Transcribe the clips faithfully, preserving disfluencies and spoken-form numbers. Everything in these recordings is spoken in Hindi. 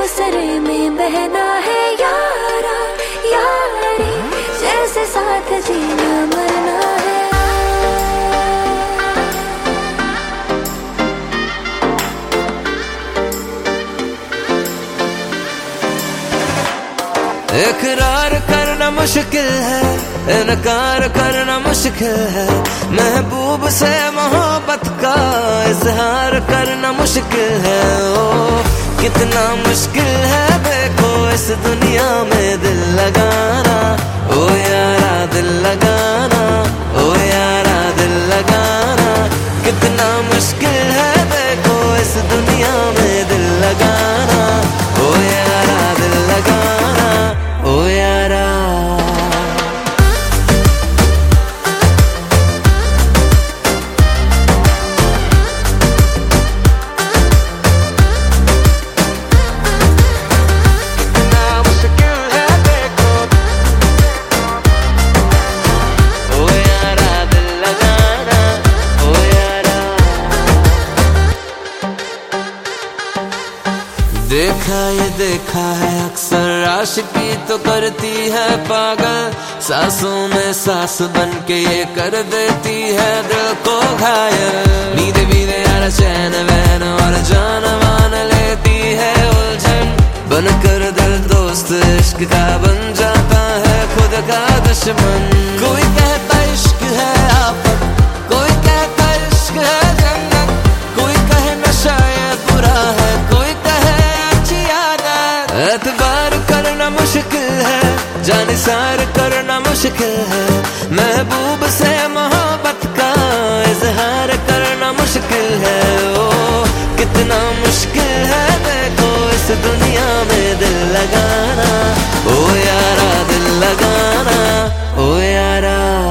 काउसरे में बहना है यारा यारी, जैसे साथ जीना मरना है। इकरार करना मुश्किल है, इनकार करना मुश्किल है, महबूब से मोहब्बत का इजहार करना मुश्किल है। ओ कितना मुश्किल है देखो इस दुनिया में दिल लगाना, ओ यारा दिल लगाना, ओ यारा दिल लगाना। कितना मुश्किल है देखो इस दुनिया में दिल लगाना, ओ यारा दिल लगाना, ओ यारा। देखा ये देखा है अक्सर आशिकी तो करती है पागल, सांसों में सांस बन के ये कर देती है दिल को घायल। नींद बीते यार चैन वैन और जान मान लेती है उलझन, बनकर दिल दोस्त इश्क का बन जाता है खुद का दुश्मन। कोई कहता इश्क है आफत, कोई कहता इश्क है जन्नत, कोई कहे नशा ये बुरा है, कोई कहे एतबार करना मुश्किल है, जानिसार करना मुश्किल है, महबूब से मोहब्बत का इजहार करना मुश्किल है। ओ कितना मुश्किल है देखो इस दुनिया में दिल लगाना, ओ यारा दिल लगाना, ओ यारा।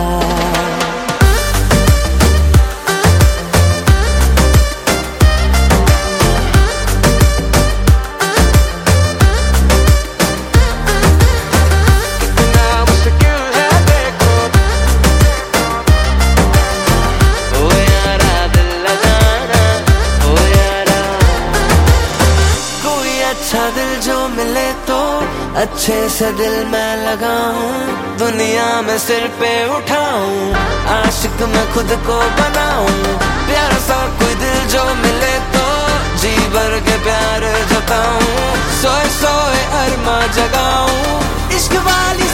अच्छा दिल जो मिले तो अच्छे से दिल मैं लगाऊं, दुनिया में सिर पे उठाऊं, आशिक मैं खुद को बनाऊं। प्यारा सा कोई दिल जो मिले तो जी भर के प्यार जताऊं, सोए सोए अरमा जगाऊं, इश्क वाली